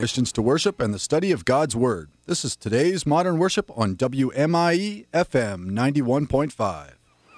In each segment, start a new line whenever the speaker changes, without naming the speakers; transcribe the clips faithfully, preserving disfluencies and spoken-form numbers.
Christians to worship and the study of God's Word. This is today's Modern Worship on W M I E F M ninety-one point five.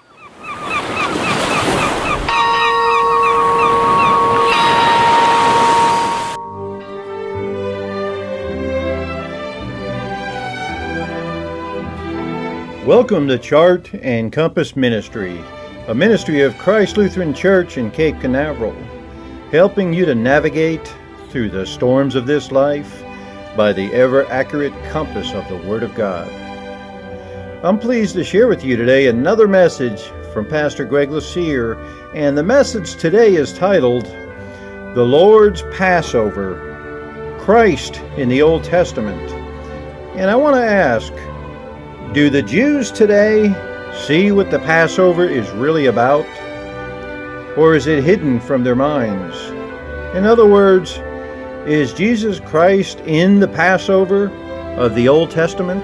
Welcome to Chart and Compass Ministry, a ministry of Christ Lutheran Church in Cape Canaveral, helping you to navigate through the storms of this life by the ever-accurate compass of the Word of God. I'm pleased to share with you today another message from Pastor Greg Lassier, and the message today is titled, The Lord's Passover, Christ in the Old Testament. And I want to ask, do the Jews today see what the Passover is really about? Or is it hidden from their minds? In other words, is Jesus Christ in the Passover of the Old Testament?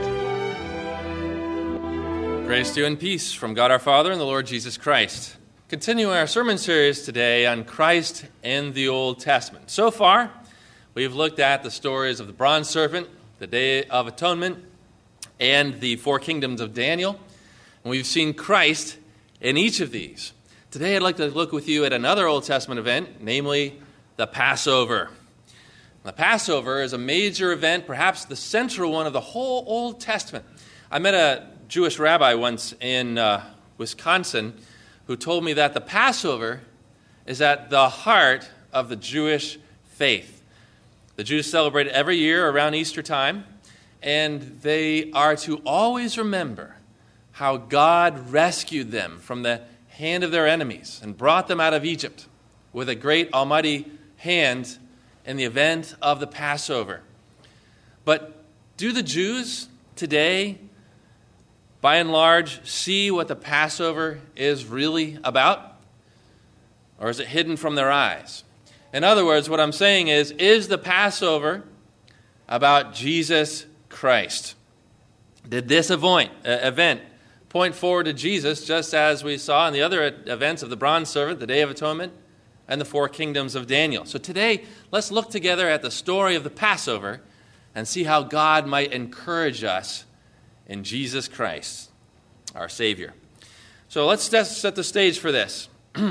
Grace to you and peace from God our Father and the Lord Jesus Christ. Continuing our sermon series today on Christ in the Old Testament. So far, we've looked at the stories of the bronze serpent, the Day of Atonement, and the four kingdoms of Daniel. And we've seen Christ in each of these. Today I'd like to look with you at another Old Testament event, namely the Passover. The Passover is a major event, perhaps the central one of the whole Old Testament. I met a Jewish rabbi once in uh, Wisconsin who told me that the Passover is at the heart of the Jewish faith. The Jews celebrate it every year around Easter time, and they are to always remember how God rescued them from the hand of their enemies and brought them out of Egypt with a great almighty hand in the event of the Passover. But do the Jews today, by and large, see what the Passover is really about? Or is it hidden from their eyes? In other words, what I'm saying is, is the Passover about Jesus Christ? Did this event, uh, event point forward to Jesus, just as we saw in the other events of the bronze serpent, the Day of Atonement, and the four kingdoms of Daniel? So today, let's look together at the story of the Passover and see how God might encourage us in Jesus Christ, our Savior. So let's set the stage for this.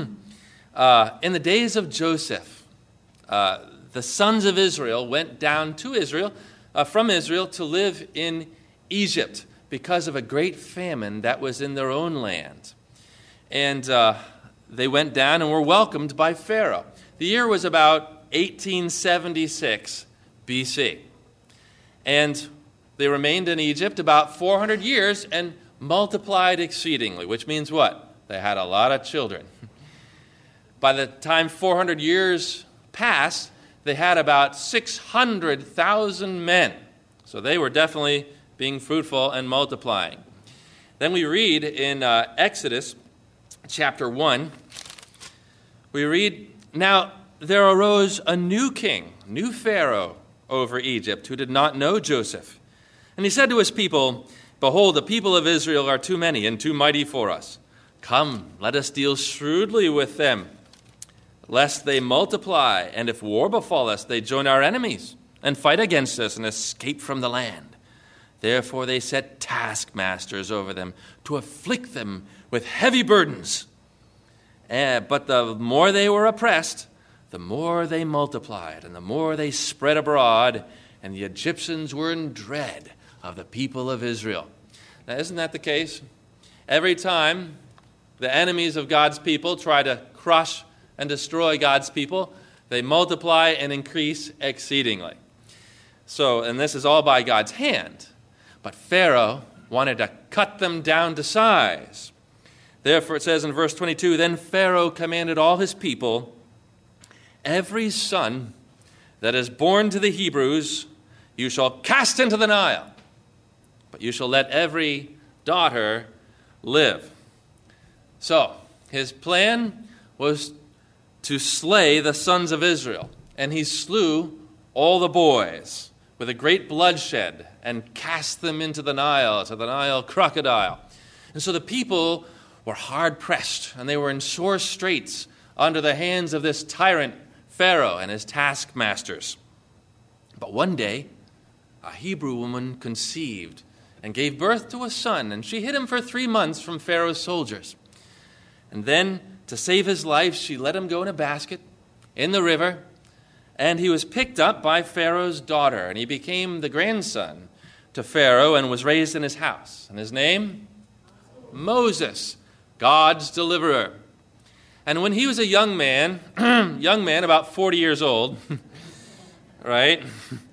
uh, in the days of Joseph, uh, the sons of Israel went down to Israel, uh, from Israel, to live in Egypt because of a great famine that was in their own land. And uh, they went down and were welcomed by Pharaoh. The year was about eighteen seventy-six B C. And they remained in Egypt about four hundred years and multiplied exceedingly, which means what? They had a lot of children. By the time four hundred years passed, they had about six hundred thousand men. So they were definitely being fruitful and multiplying. Then we read in uh, Exodus chapter one, we read, Now there arose a new king, new Pharaoh over Egypt, who did not know Joseph. And he said to his people, Behold, the people of Israel are too many and too mighty for us. Come, let us deal shrewdly with them, lest they multiply, and if war befall us, they join our enemies and fight against us and escape from the land. Therefore they set taskmasters over them to afflict them with heavy burdens. Uh, but the more they were oppressed, the more they multiplied, and the more they spread abroad, and the Egyptians were in dread of the people of Israel. Now, isn't that the case? Every time the enemies of God's people try to crush and destroy God's people, they multiply and increase exceedingly. So, and this is all by God's hand. But Pharaoh wanted to cut them down to size. Therefore, it says in verse twenty-two, Then Pharaoh commanded all his people, Every son that is born to the Hebrews you shall cast into the Nile, but you shall let every daughter live. So, his plan was to slay the sons of Israel, and he slew all the boys with a great bloodshed and cast them into the Nile, to the Nile crocodile. And so the people were hard-pressed, and they were in sore straits under the hands of this tyrant Pharaoh and his taskmasters. But one day, a Hebrew woman conceived and gave birth to a son, and she hid him for three months from Pharaoh's soldiers. And then, to save his life, she let him go in a basket in the river, and he was picked up by Pharaoh's daughter, and he became the grandson to Pharaoh and was raised in his house. And his name? Moses, God's deliverer. And when he was a young man, young man, about forty years old, right?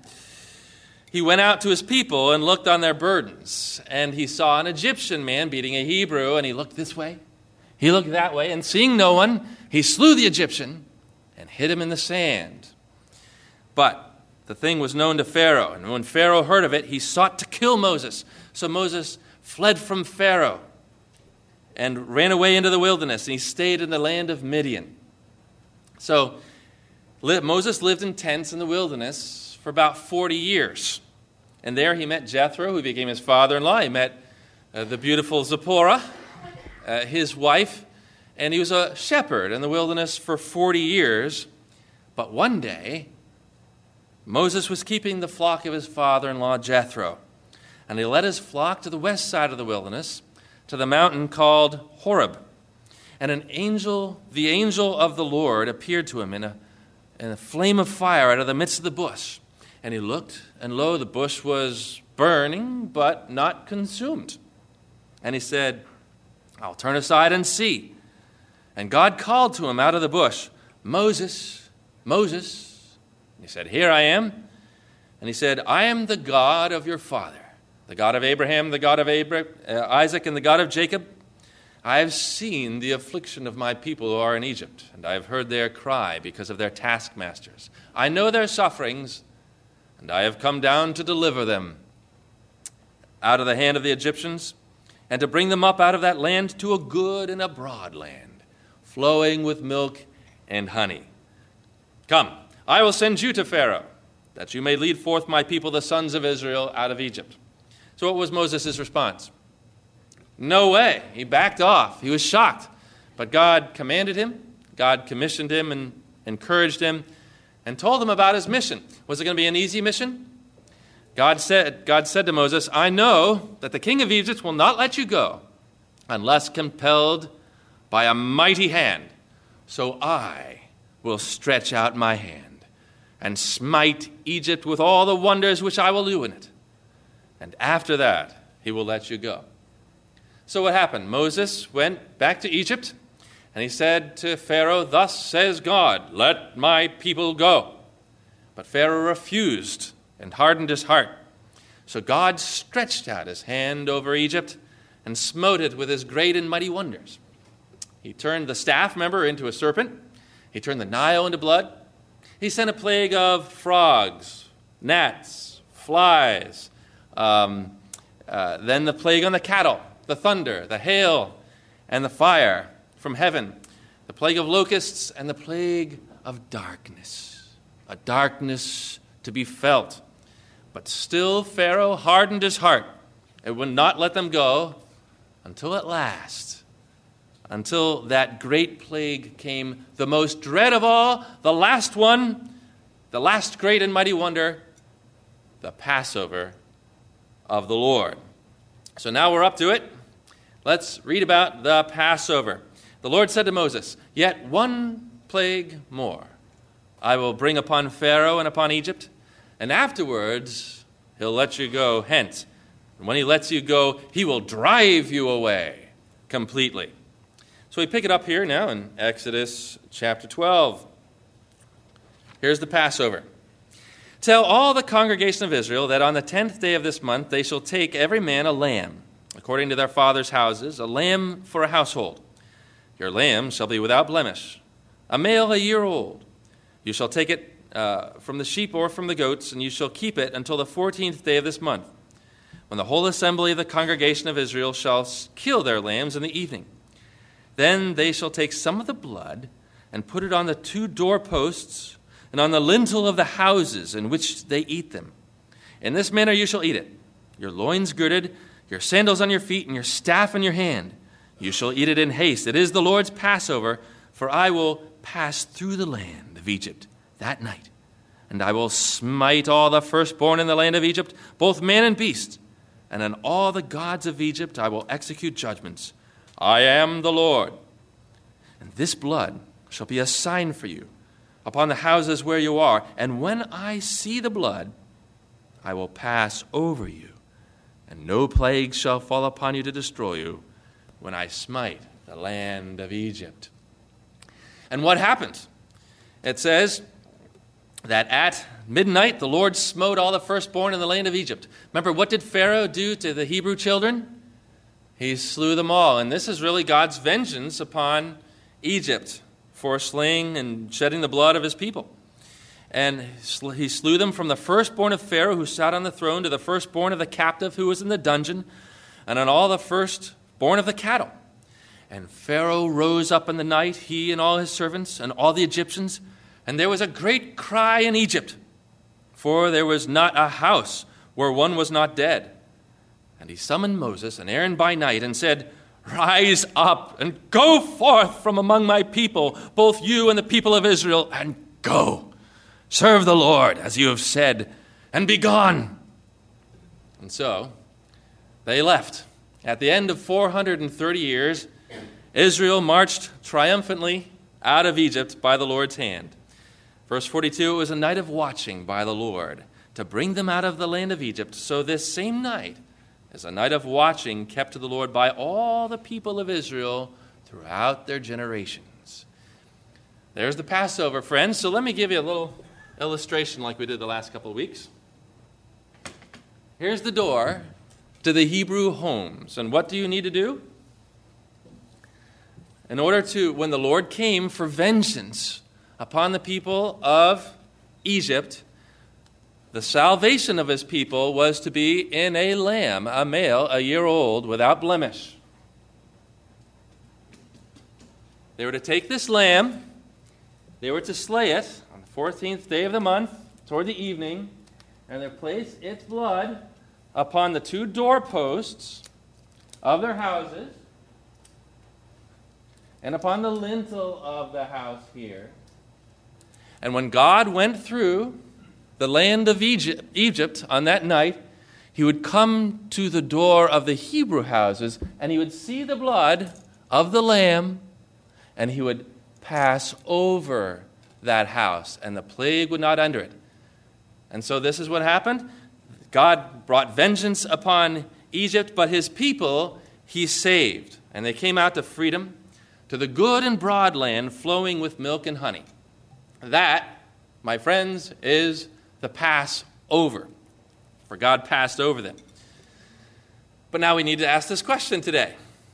He went out to his people and looked on their burdens. And he saw an Egyptian man beating a Hebrew, and he looked this way, he looked that way, and seeing no one, he slew the Egyptian and hid him in the sand. But the thing was known to Pharaoh, and when Pharaoh heard of it, he sought to kill Moses. So Moses fled from Pharaoh and ran away into the wilderness, and he stayed in the land of Midian. So Moses lived in tents in the wilderness for about forty years. And there he met Jethro, who became his father-in-law. He met uh, the beautiful Zipporah, uh, his wife, and he was a shepherd in the wilderness for forty years. But one day, Moses was keeping the flock of his father-in-law Jethro, and he led his flock to the west side of the wilderness, to the mountain called Horeb. And an angel, the angel of the Lord, appeared to him in a, in a flame of fire out of the midst of the bush. And he looked, and lo, the bush was burning, but not consumed. And he said, I'll turn aside and see. And God called to him out of the bush, Moses, Moses. And he said, here I am. And he said, I am the God of your father, the God of Abraham, the God of Abraham, uh, Isaac, and the God of Jacob. I have seen the affliction of my people who are in Egypt, and I have heard their cry because of their taskmasters. I know their sufferings, and I have come down to deliver them out of the hand of the Egyptians, and to bring them up out of that land to a good and a broad land, flowing with milk and honey. Come, I will send you to Pharaoh, that you may lead forth my people, the sons of Israel, out of Egypt. So what was Moses' response? No way. He backed off. He was shocked. But God commanded him, God commissioned him and encouraged him, and told him about his mission. Was it going to be an easy mission? God said, God said to Moses, I know that the king of Egypt will not let you go unless compelled by a mighty hand. So I will stretch out my hand and smite Egypt with all the wonders which I will do in it. And after that, he will let you go. So what happened? Moses went back to Egypt, and he said to Pharaoh, thus says God, let my people go. But Pharaoh refused and hardened his heart. So God stretched out his hand over Egypt and smote it with his great and mighty wonders. He turned the staff, remember, into a serpent. He turned the Nile into blood. He sent a plague of frogs, gnats, flies, um, uh, then the plague on the cattle, the thunder, the hail, and the fire from heaven, the plague of locusts, and the plague of darkness, a darkness to be felt. But still Pharaoh hardened his heart and would not let them go until at last, until that great plague came, the most dread of all, the last one, the last great and mighty wonder, the Passover of the Lord. So now we're up to it. Let's read about the Passover. The Lord said to Moses, yet one plague more I will bring upon Pharaoh and upon Egypt, and afterwards he'll let you go hence. And when he lets you go, he will drive you away completely. So we pick it up here now in Exodus chapter twelve. Here's the Passover. Tell all the congregation of Israel that on the tenth day of this month they shall take every man a lamb, according to their fathers' houses, a lamb for a household. Your lamb shall be without blemish, a male a year old. You shall take it uh, from the sheep or from the goats, and you shall keep it until the fourteenth day of this month, when the whole assembly of the congregation of Israel shall kill their lambs in the evening. Then they shall take some of the blood and put it on the two doorposts and on the lintel of the houses in which they eat them. In this manner you shall eat it, your loins girded, your sandals on your feet, and your staff in your hand. You shall eat it in haste. It is the Lord's Passover, for I will pass through the land of Egypt that night. And I will smite all the firstborn in the land of Egypt, both man and beast. And on all the gods of Egypt I will execute judgments. I am the Lord. And this blood shall be a sign for you upon the houses where you are. And when I see the blood, I will pass over you, and no plague shall fall upon you to destroy you when I smite the land of Egypt. And what happened? It says that at midnight the Lord smote all the firstborn in the land of Egypt. Remember, what did Pharaoh do to the Hebrew children? He slew them all. And this is really God's vengeance upon Egypt for slaying and shedding the blood of his people. And he slew them from the firstborn of Pharaoh who sat on the throne to the firstborn of the captive who was in the dungeon, and on all the firstborn of the cattle. And Pharaoh rose up in the night, he and all his servants and all the Egyptians, and there was a great cry in Egypt, for there was not a house where one was not dead. And he summoned Moses and Aaron by night and said, Rise up and go forth from among my people, both you and the people of Israel, and go. Serve the Lord, as you have said, and be gone. And so they left. At the end of four hundred thirty years, Israel marched triumphantly out of Egypt by the Lord's hand. Verse forty-two, it was a night of watching by the Lord to bring them out of the land of Egypt. So this same night is a night of watching kept to the Lord by all the people of Israel throughout their generations. There's the Passover, friends. So let me give you a little illustration like we did the last couple of weeks. Here's the door to the Hebrew homes. And what do you need to do? In order to, when the Lord came for vengeance upon the people of Egypt, the salvation of his people was to be in a lamb, a male, a year old, without blemish. They were to take this lamb, they were to slay it on the fourteenth day of the month, toward the evening, and they place its blood upon the two doorposts of their houses and upon the lintel of the house here. And when God went through the land of Egypt, Egypt on that night, he would come to the door of the Hebrew houses, and he would see the blood of the lamb, and he would pass over that house, and the plague would not enter it. And so this is what happened. God brought vengeance upon Egypt, but his people he saved. And they came out to freedom, to the good and broad land flowing with milk and honey. That, my friends, is the Passover, for God passed over them. But now we need to ask this question today,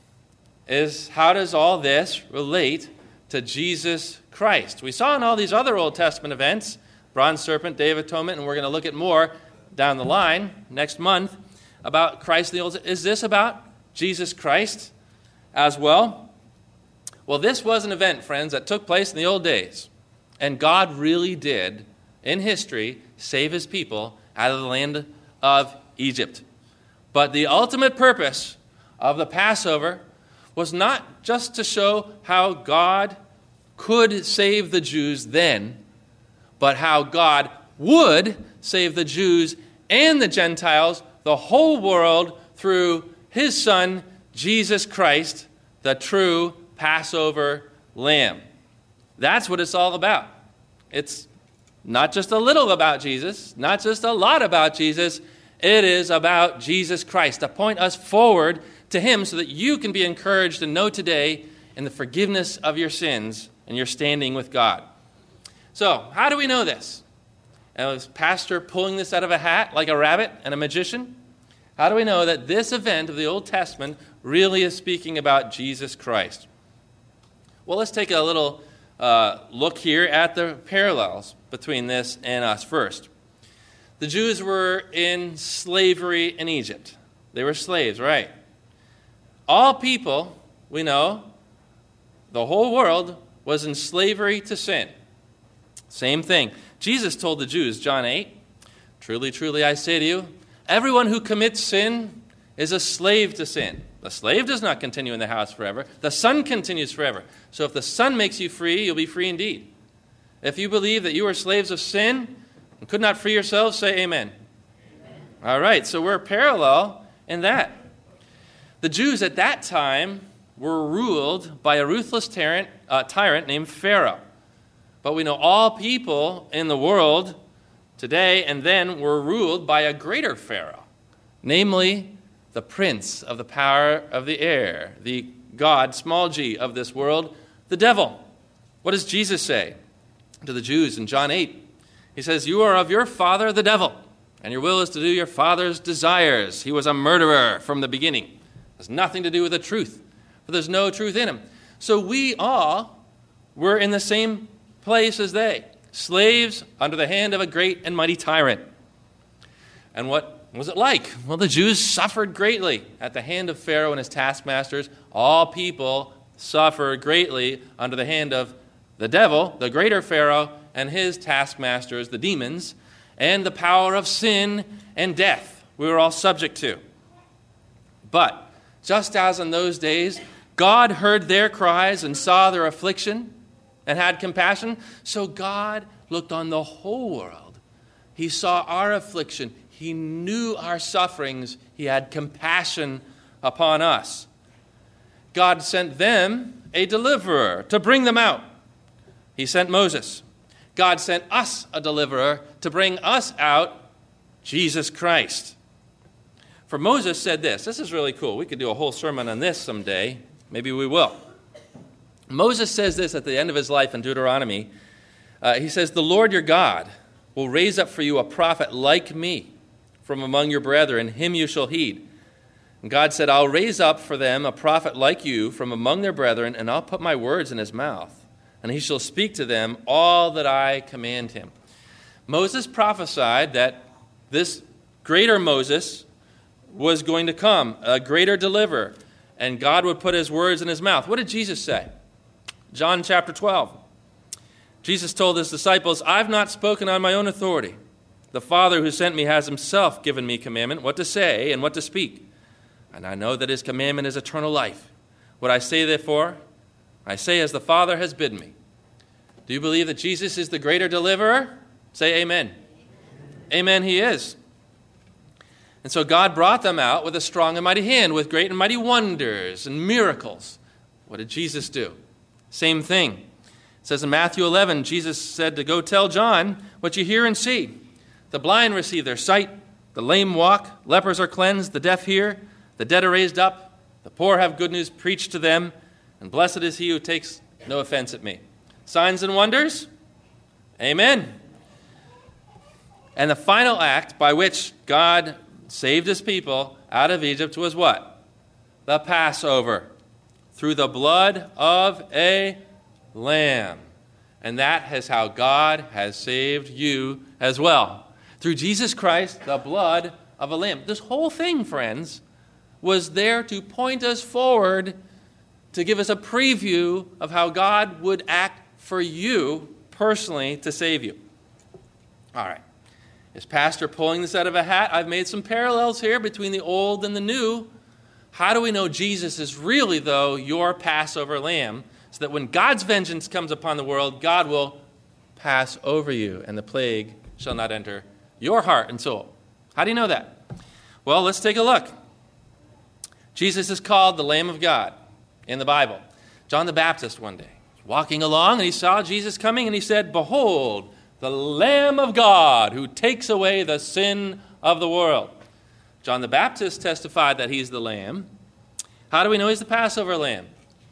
is how does all this relate to Jesus Christ? We saw in all these other Old Testament events, bronze serpent, Day of Atonement, and we're going to look at more down the line next month about Christ in the Old Testament. Is this about Jesus Christ as well? Well, this was an event, friends, that took place in the old days, and God really did, in history, save his people out of the land of Egypt. But the ultimate purpose of the Passover was not just to show how God could save the Jews then, but how God would save the Jews and the Gentiles, the whole world, through his Son, Jesus Christ, the true Passover Lamb. That's what it's all about. It's not just a little about Jesus, not just a lot about Jesus. It is about Jesus Christ, to point us forward to him so that you can be encouraged and know today in the forgiveness of your sins and your standing with God. So, how do we know this? And was pastor pulling this out of a hat like a rabbit and a magician? How do we know that this event of the Old Testament really is speaking about Jesus Christ? Well, let's take a little uh, look here at the parallels between this and us first. The Jews were in slavery in Egypt. They were slaves, right? All people, we know, the whole world was in slavery to sin. Same thing. Jesus told the Jews, John eight, truly, truly, I say to you, everyone who commits sin is a slave to sin. The slave does not continue in the house forever. The Son continues forever. So if the Son makes you free, you'll be free indeed. If you believe that you are slaves of sin, and could not free yourselves? Say amen. Amen. All right, so we're parallel in that. The Jews at that time were ruled by a ruthless tyrant, uh, tyrant named Pharaoh. But we know all people in the world today and then were ruled by a greater Pharaoh, namely the prince of the power of the air, the God, small g, of this world, the devil. What does Jesus say to the Jews in John eight? He says, you are of your father, the devil, and your will is to do your father's desires. He was a murderer from the beginning. It has nothing to do with the truth, for there's no truth in him. So we all were in the same place as they, slaves under the hand of a great and mighty tyrant. And what was it like? Well, the Jews suffered greatly at the hand of Pharaoh and his taskmasters. All people suffered greatly under the hand of the devil, the greater Pharaoh, and his taskmasters, the demons, and the power of sin and death we were all subject to. But just as in those days, God heard their cries and saw their affliction and had compassion, so God looked on the whole world. He saw our affliction. He knew our sufferings. He had compassion upon us. God sent them a deliverer to bring them out. He sent Moses. God sent us a deliverer to bring us out, Jesus Christ. For Moses said this. This is really cool. We could do a whole sermon on this someday. Maybe we will. Moses says this at the end of his life in Deuteronomy. Uh, he says, the Lord your God will raise up for you a prophet like me from among your brethren. Him you shall heed. And God said, I'll raise up for them a prophet like you from among their brethren, and I'll put my words in his mouth, and he shall speak to them all that I command him. Moses prophesied that this greater Moses was going to come, a greater deliverer, and God would put his words in his mouth. What did Jesus say? John chapter twelve. Jesus told his disciples, I've not spoken on my own authority. The Father who sent me has himself given me commandment what to say and what to speak. And I know that his commandment is eternal life. What I say, therefore, I say as the Father has bidden me. Do you believe that Jesus is the greater deliverer? Say amen. Amen, amen he is. And so God brought them out with a strong and mighty hand, with great and mighty wonders and miracles. What did Jesus do? Same thing. It says in Matthew eleven, Jesus said to go tell John what you hear and see. The blind receive their sight, the lame walk, lepers are cleansed, the deaf hear, the dead are raised up, the poor have good news preached to them, and blessed is he who takes no offense at me. Signs and wonders? Amen. And the final act by which God saved his people out of Egypt was what? The Passover, through the blood of a lamb. And that is how God has saved you as well. Through Jesus Christ, the blood of a lamb. This whole thing, friends, was there to point us forward, to give us a preview of how God would act for you personally to save you. All right. Is Pastor pulling this out of a hat? I've made some parallels here between the old and the new. How do we know Jesus is really, though, your Passover lamb, so that when God's vengeance comes upon the world, God will pass over you, and the plague shall not enter your heart and soul? How do you know that? Well, let's take a look. Jesus is called the Lamb of God in the Bible. John the Baptist one day was walking along, and he saw Jesus coming, and he said, behold, the Lamb of God who takes away the sin of the world. John the Baptist testified that he's the Lamb. How do we know he's the Passover Lamb?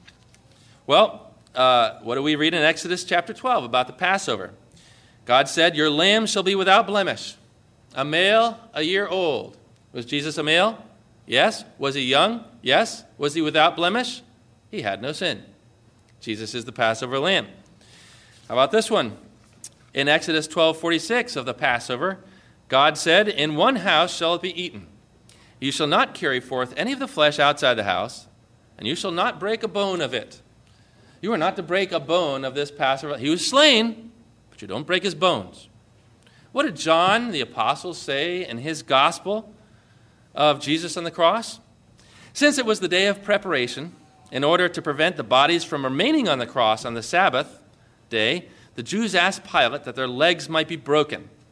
Well, uh, what do we read in Exodus chapter twelve about the Passover? God said, your lamb shall be without blemish, a male a year old. Was Jesus a male? Yes. Was he young? Yes. Was he without blemish? He had no sin. Jesus is the Passover Lamb. How about this one? In Exodus twelve forty-six of the Passover, God said, in one house shall it be eaten. You shall not carry forth any of the flesh outside the house, and you shall not break a bone of it. You are not to break a bone of this Passover. He was slain, but you don't break his bones. What did John the Apostle say in his gospel of Jesus on the cross? Since it was the day of preparation, in order to prevent the bodies from remaining on the cross on the Sabbath day, the Jews asked Pilate that their legs might be broken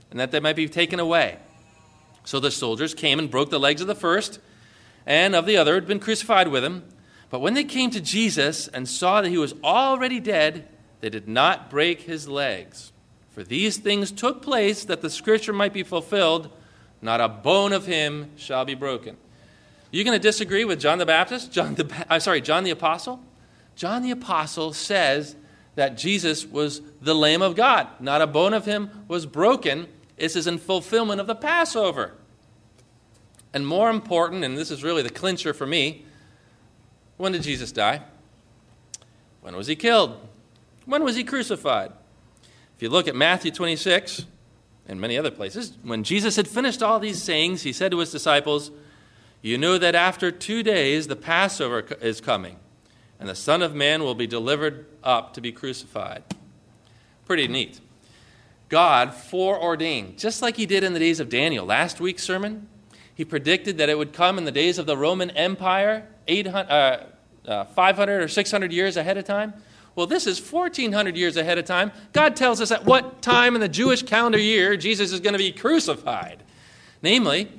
and that they might be taken away. So the soldiers came and broke the legs of the first and of the other who had been crucified with him. But when they came to Jesus and saw that he was already dead, they did not break his legs. For these things took place that the scripture might be fulfilled, not a bone of him shall be broken. You going to disagree with John the Baptist? John the I'm sorry, John the Apostle? John the Apostle says that Jesus was the Lamb of God. Not a bone of him was broken. This is in fulfillment of the Passover. And more important, and this is really the clincher for me, when did Jesus die? When was he killed? When was he crucified? If you look at Matthew twenty-six and many other places, when Jesus had finished all these sayings, he said to his disciples, "You know that after two days the Passover is coming, and the Son of Man will be delivered up to be crucified." Pretty neat. God foreordained, just like he did in the days of Daniel, last week's sermon, he predicted that it would come in the days of the Roman Empire, eight hundred, uh, uh, five hundred or six hundred years ahead of time. Well, this is fourteen hundred years ahead of time. God tells us at what time in the Jewish calendar year Jesus is going to be crucified. Namely,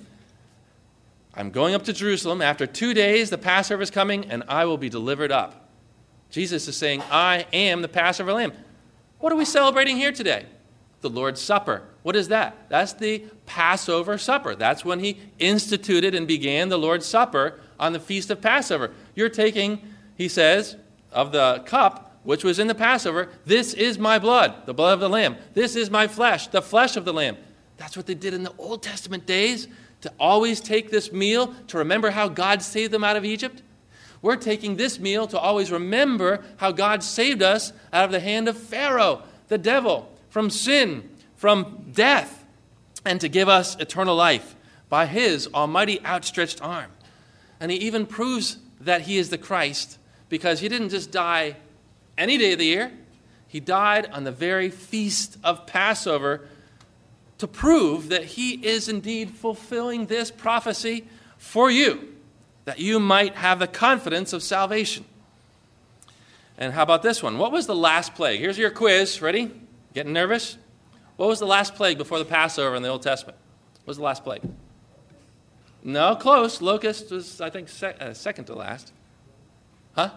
I'm going up to Jerusalem. After two days, the Passover is coming, and I will be delivered up. Jesus is saying, I am the Passover lamb. What are we celebrating here today? The Lord's Supper. What is that? That's the Passover supper. That's when he instituted and began the Lord's Supper on the Feast of Passover. You're taking, he says, of the cup which was in the Passover, this is my blood, the blood of the Lamb. This is my flesh, the flesh of the Lamb. That's what they did in the Old Testament days, to always take this meal to remember how God saved them out of Egypt. We're taking this meal to always remember how God saved us out of the hand of Pharaoh, the devil, from sin, from death, and to give us eternal life by his almighty outstretched arm. And he even proves that he is the Christ, because he didn't just die any day of the year. He died on the very feast of Passover to prove that he is indeed fulfilling this prophecy for you, that you might have the confidence of salvation. And how about this one? What was the last plague? Here's your quiz. Ready? Getting nervous? What was the last plague before the Passover in the Old Testament? What was the last plague? No, close. Locust was, I think, sec- uh, second to last. Huh?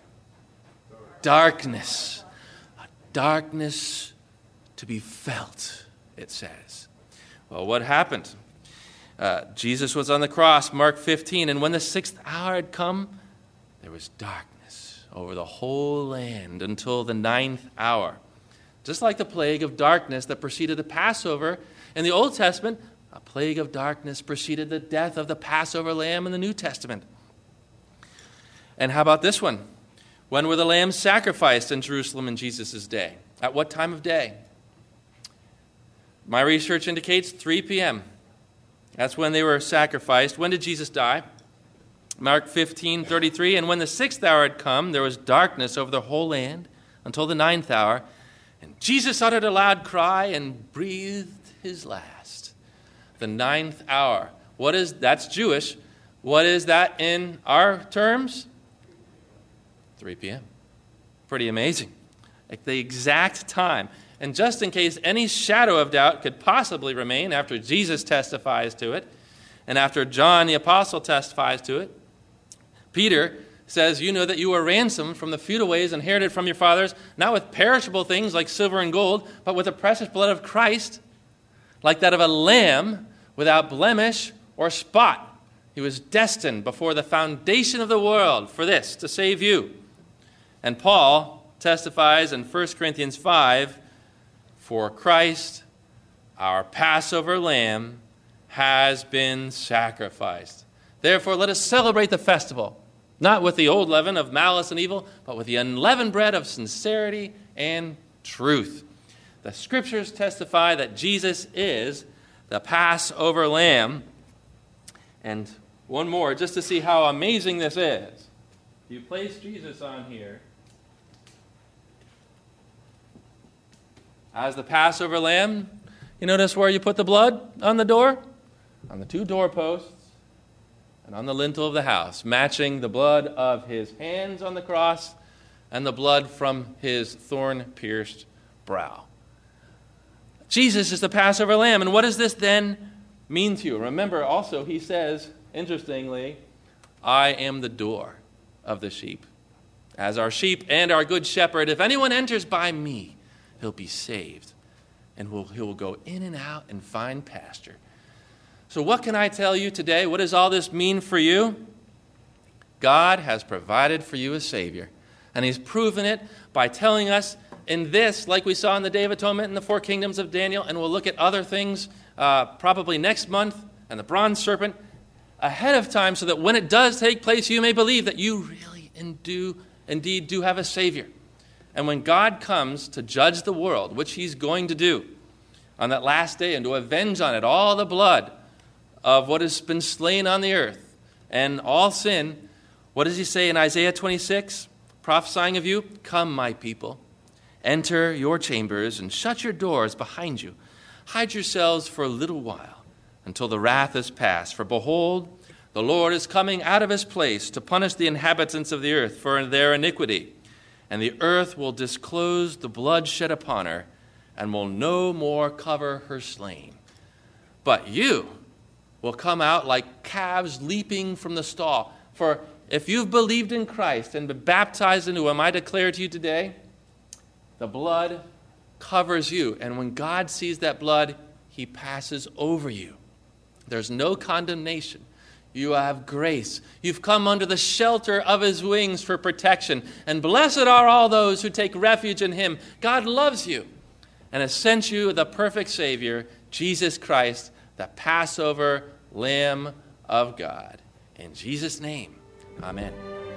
Darkness. A darkness to be felt, it says. Well, what happened? Uh, Jesus was on the cross, Mark fifteen, and when the sixth hour had come, there was darkness over the whole land until the ninth hour. Just like the plague of darkness that preceded the Passover in the Old Testament, a plague of darkness preceded the death of the Passover lamb in the New Testament. And how about this one? When were the lambs sacrificed in Jerusalem in Jesus' day? At what time of day? My research indicates three p.m. That's when they were sacrificed. When did Jesus die? Mark fifteen thirty-three, and when the sixth hour had come, there was darkness over the whole land until the ninth hour, and Jesus uttered a loud cry and breathed his last. The ninth hour. What is, that's Jewish. What is that in our terms? three p.m. Pretty amazing. Like the exact time. And just in case any shadow of doubt could possibly remain after Jesus testifies to it, and after John the Apostle testifies to it, Peter says, you know that you were ransomed from the futile ways inherited from your fathers, not with perishable things like silver and gold, but with the precious blood of Christ, like that of a lamb without blemish or spot. He was destined before the foundation of the world for this, to save you. And Paul testifies in First Corinthians five, for Christ, our Passover lamb, has been sacrificed. Therefore, let us celebrate the festival, not with the old leaven of malice and evil, but with the unleavened bread of sincerity and truth. The Scriptures testify that Jesus is the Passover lamb. And one more, just to see how amazing this is. You place Jesus on here as the Passover lamb. You notice where you put the blood on the door? On the two doorposts and on the lintel of the house, matching the blood of his hands on the cross and the blood from his thorn-pierced brow. Jesus is the Passover lamb. And what does this then mean to you? Remember also, he says, interestingly, I am the door of the sheep. As our sheep and our good shepherd, if anyone enters by me, he'll be saved. And will, he will go in and out and find pasture. So what can I tell you today? What does all this mean for you? God has provided for you a Savior. And he's proven it by telling us in this, like we saw in the Day of Atonement in the four kingdoms of Daniel, and we'll look at other things uh, probably next month, and the bronze serpent, ahead of time, so that when it does take place, you may believe that you really and do, indeed do have a Savior. And when God comes to judge the world, which he's going to do on that last day, and to avenge on it all the blood of what has been slain on the earth and all sin, what does he say in Isaiah twenty-six, prophesying of you? Come, my people. Enter your chambers and shut your doors behind you. Hide yourselves for a little while until the wrath is past. For behold, the Lord is coming out of his place to punish the inhabitants of the earth for their iniquity. And the earth will disclose the blood shed upon her and will no more cover her slain. But you will come out like calves leaping from the stall. For if you've believed in Christ and been baptized into him, I declare to you today, the blood covers you. And when God sees that blood, he passes over you. There's no condemnation. You have grace. You've come under the shelter of his wings for protection. And blessed are all those who take refuge in him. God loves you and has sent you the perfect Savior, Jesus Christ, the Passover Lamb of God. In Jesus' name, amen.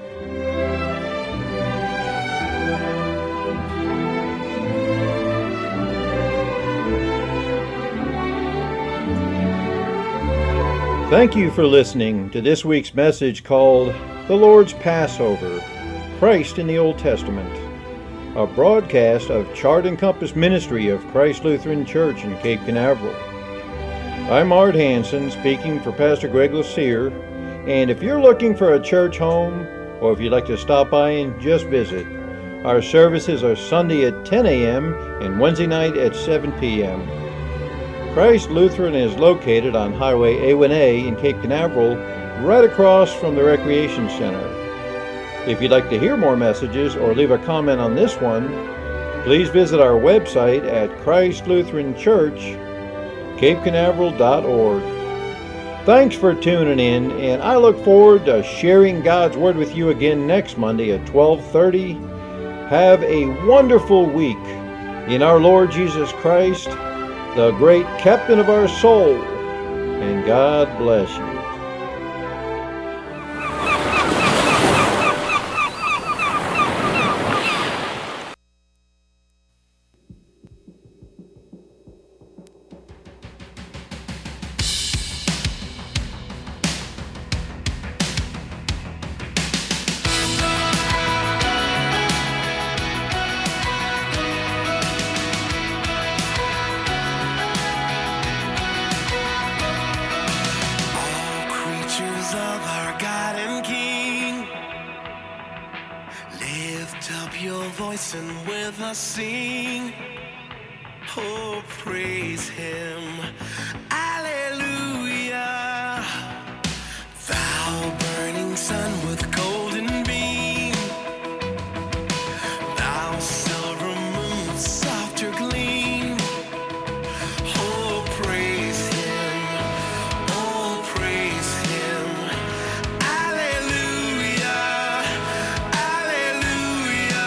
Thank you for listening to this week's message called The Lord's Passover, Christ in the Old Testament, a broadcast of Chart and Compass Ministry of Christ Lutheran Church in Cape Canaveral. I'm Art Hansen, speaking for Pastor Greg Lassier, and if you're looking for a church home, or if you'd like to stop by and just visit, our services are Sunday at ten a.m. and Wednesday night at seven p.m. Christ Lutheran is located on Highway A one A in Cape Canaveral, right across from the Recreation Center. If you'd like to hear more messages or leave a comment on this one, please visit our website at christ lutheran church cape canaveral dot org. Thanks for tuning in, and I look forward to sharing God's Word with you again next Monday at twelve thirty. Have a wonderful week in our Lord Jesus Christ, the great captain of our soul, and God bless you.
And with us sing, oh, praise him, alleluia. Thou burning sun with golden beam, thou silver moon with softer gleam, oh, praise him, oh, praise him, alleluia, alleluia.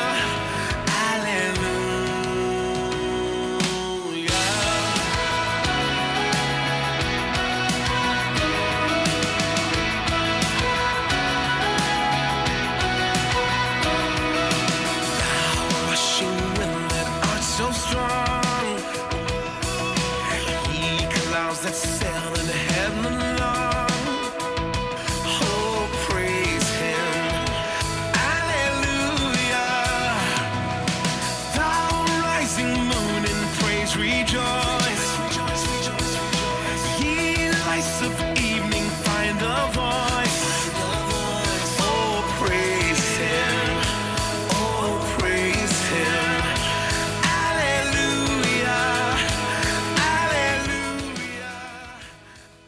That sail in heaven along, oh, praise him, alleluia. Thou rising moon in praise rejoice, ye lights of